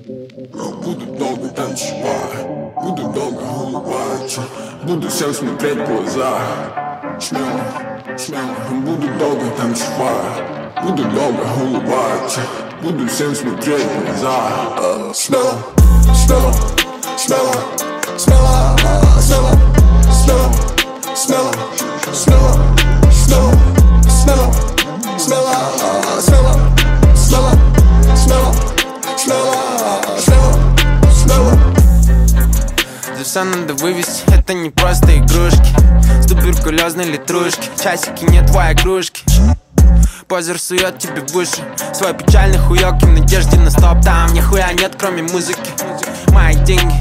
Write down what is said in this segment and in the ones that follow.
Буду долго танцевать, буду долго улыбаться, буду всем смотреть в глаза. Смело, смело, буду долго танцевать, буду долго улыбаться, буду всем смотреть в глаза. Смело, смело, смело, смело, смело, смело, смело, смело, смело, смело, смело, смело, смело, смело, смело, смело, смело. За все надо вывести, это не просто игрушки. С туберкулезной литрушки, часики не твои игрушки. Позер сует тебе в уши свой печальный хуёк и в надежде на стоп. Там нихуя нет, кроме музыки. Мои деньги,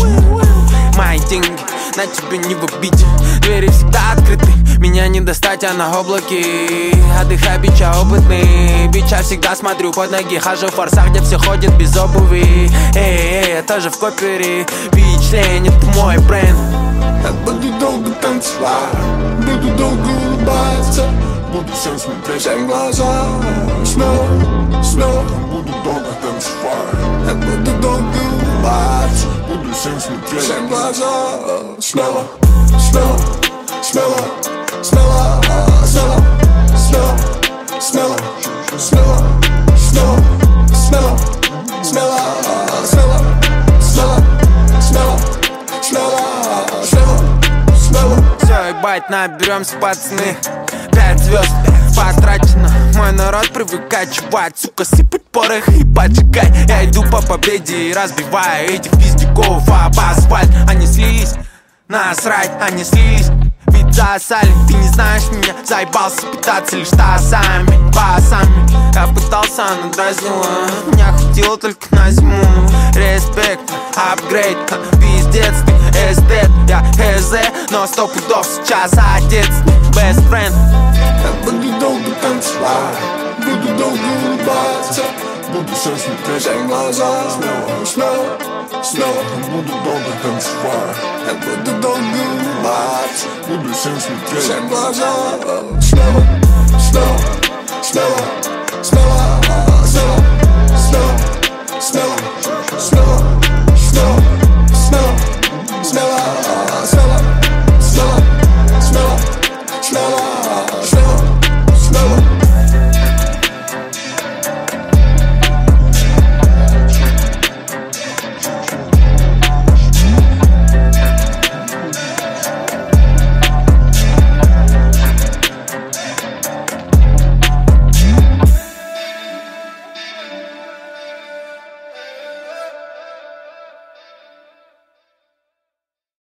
на тебе не в обиде. Двери всегда открыты, меня не достать, а на облаке. Отдыхай, бича опытный, бича всегда смотрю под ноги. Хожу в форсах, где все ходят без обуви. Я тоже в копере, бич лень, это мой бренд. Я буду долго танцевать, буду долго улыбаться, буду всем смотреть всем в глаза. Смело, смело, буду долго танцевать, я буду долго улыбаться, буду всем смотреть всем в глаза. Смело, смело, смело, смело, смело, смело, смело, смело, смело, смело, смело, смело, смело, смело, смело, смело, смело. Все, ебать, наберемся, пацаны. 5 звезд потрачено. Мой народ привыкает чувать, сука, сыпать порох и поджигать. Я иду по победе и разбиваю этих пиздюков об асфальт. Они слились, насрать, они слились, ведь засали. Ты не знаешь меня, заебался питаться лишь тазами, басами. Я пытался, она дразнила, меня хватило только на зиму. Респект, апгрейд, пиздец, ты эстет. Я ХЗ, но 100 пудов сейчас отец. Best friend. Я буду долго танцевать, буду долго улыбаться, буду всем смотреть всем в глаза. Смело, смело, смело, буду долго танцевать, я буду долго улыбаться, буду всем смотреть всем в глаза. Смело, смело, смело, смело.